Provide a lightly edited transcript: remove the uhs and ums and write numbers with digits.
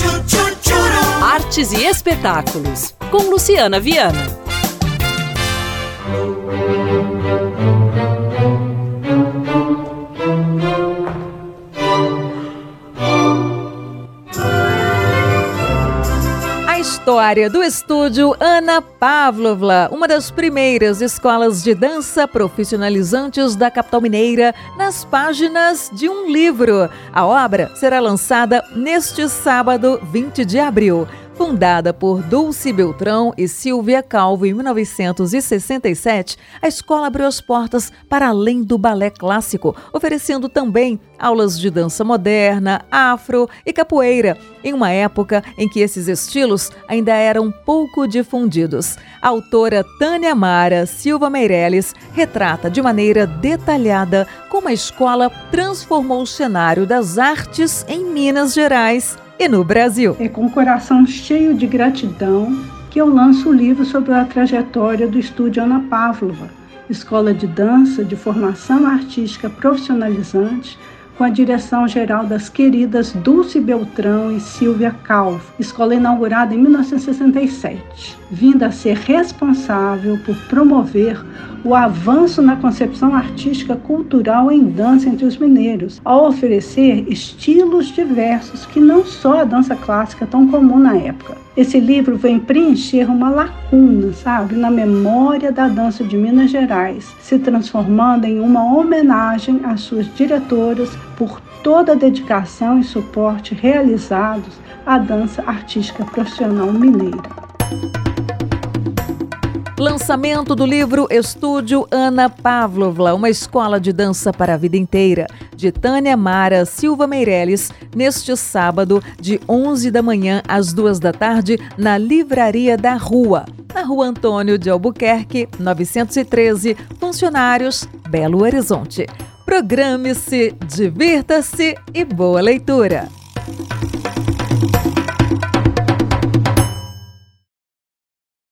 Artes e espetáculos, com Luciana Viana. História do estúdio Ana Pavlovna, uma das primeiras escolas de dança profissionalizantes da capital mineira, nas páginas de um livro. A obra será lançada neste sábado, 20 de abril. Fundada por Dulce Beltrão e Silvia Calvo em 1967, a escola abriu as portas para além do balé clássico, oferecendo também aulas de dança moderna, afro e capoeira, em uma época em que esses estilos ainda eram pouco difundidos. A autora Tânia Mara Silva Meirelles retrata de maneira detalhada como a escola transformou o cenário das artes em Minas Gerais e no Brasil. É com o coração cheio de gratidão que eu lanço o livro sobre a trajetória do estúdio Ana Pavlovna, escola de dança de formação artística profissionalizante, com a direção geral das queridas Dulce Beltrão e Silvia Calvo, escola inaugurada em 1967, vinda a ser responsável por promover o avanço na concepção artística cultural em dança entre os mineiros, ao oferecer estilos diversos que não só a dança clássica tão comum na época. Esse livro vem preencher uma lacuna, na memória da dança de Minas Gerais, se transformando em uma homenagem às suas diretoras por toda a dedicação e suporte realizados à dança artística profissional mineira. Lançamento do livro Estúdio Ana Pavlovna, uma escola de dança para a vida inteira, de Tânia Mara Silva Meirelles, neste sábado, de 11 da manhã às 2 da tarde, na Livraria da Rua, na Rua Antônio de Albuquerque, 913, Funcionários, Belo Horizonte. Programe-se, divirta-se e boa leitura!